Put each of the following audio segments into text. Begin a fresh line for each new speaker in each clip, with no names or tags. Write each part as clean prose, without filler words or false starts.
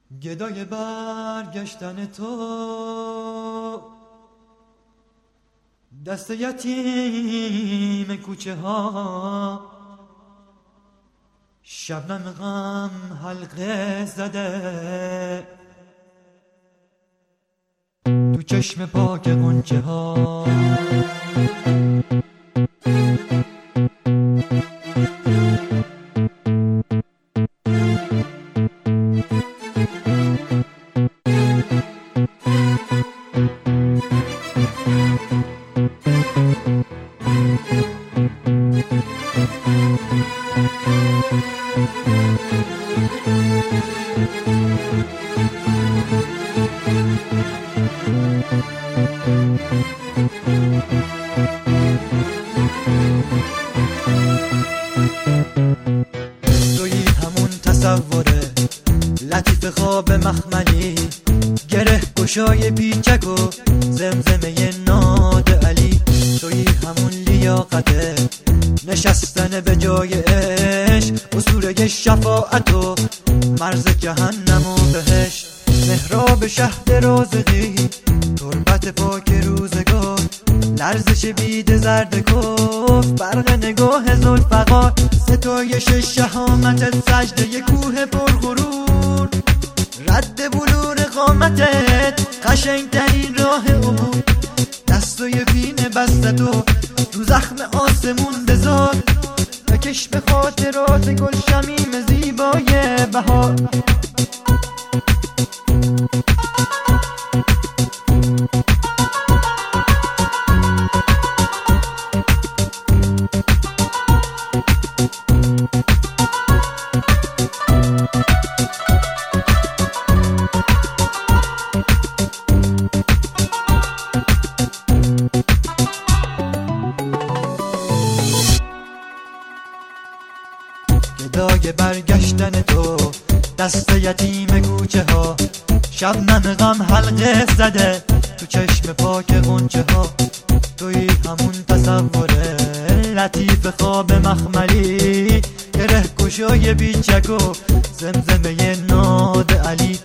گدای برگشتن تو، دست یتیم کوچه ها، شبنم غم حلقه زده تو چشم پاک غنچه ها. تویی همون تصوره لطیف خواب مخملی، گره گشای پیچک و زمزمه ناد علی. تویی همون لیاقته نشستن به جای عشق، اصوله شفاعت و مرز جهنم و بهشت. محراب شهد رازقی، تربت پاک روزگار، لرزش بید زرد کف، برق نگاه ذوالفقار، ستایش شهامت سجده کوه پرغرور، رد بلور قامتت قشنگترین راه عبور. دستای پینه بستتو رو زخم آسمون بذار، بکش به خاطرات گل شمیم زیبای بهار. گدای برگشتن تو، دست یتیم کوچه ها، شبنم غم حلقه زده تو چشم پاک غنچه ها. تویی همون تصوره لطیف خواب مخملی، گره گشای بیچک و زمزمه ناد علی.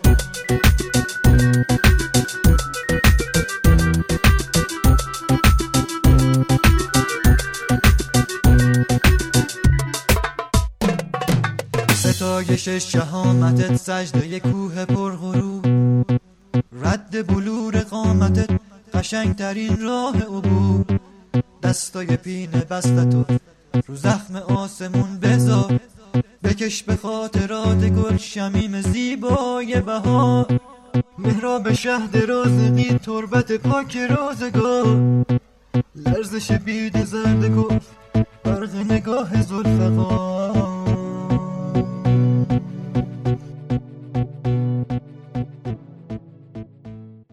ستایش شهامتت سجده کوه پرغرور، رد بلور قامتت قشنگترین راه عبور. دستای پینه بستتو رو زخم آسمون بذار، بکش به خاطرات گل شمیم زیبای بهار. محراب شهد رازقی، تربت پاک روزگار، لرزش بید زرد کف، برق نگاه ذوالفقار.